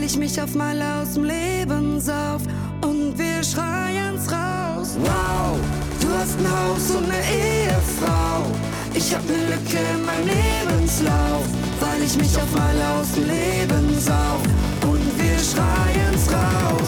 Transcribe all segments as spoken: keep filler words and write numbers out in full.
weil ich mich auf mal aus dem Leben sauf und wir schreien's raus. Wow, du hast ein Haus und eine Ehefrau. Ich hab ne Lücke in meinem Lebenslauf, weil ich mich auf mal aus dem Leben sauf und wir schreien's raus.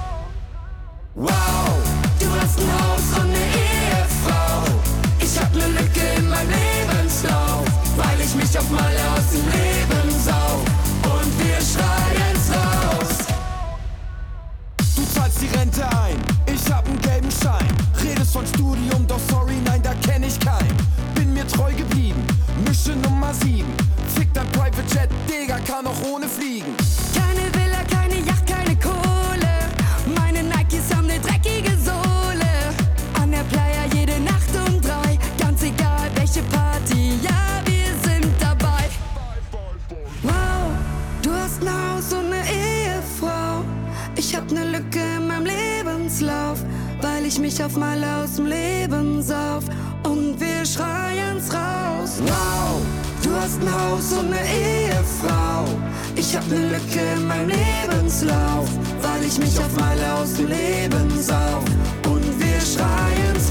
Wow, du hast ein Haus und eine Ehefrau. Ich hab ne Lücke in meinem Lebenslauf, weil ich mich auf mal aus dem Leben sauf und wir schreien's raus. Du zahlst die Rente ein, ich hab einen gelben Schein. Redest von Studium, doch sorry, nein, da kenn ich keinen. Bin mir treu geblieben, Mische Nummer sieben. Fick dein Private Jet, Digga, kann auch ohne fliegen. Keine Villa, keine Yacht, keine Kohle. Meine Nikes haben ne dreckige Sohle. An der Playa jede Nacht um drei. Ganz egal welche Party, ja, wir sind dabei. Wow, du hast ein Haus und ne Ehefrau. Ich hab ne Lücke in meinem Lebenslauf, weil ich mich auf mal aus dem Leben sauf und wir schreien's raus. Wow, du hast ein Haus und ne Ehefrau. Ich hab ne Lücke in meinem Lebenslauf, weil ich mich auf mal aus dem Leben sauf und wir schreien's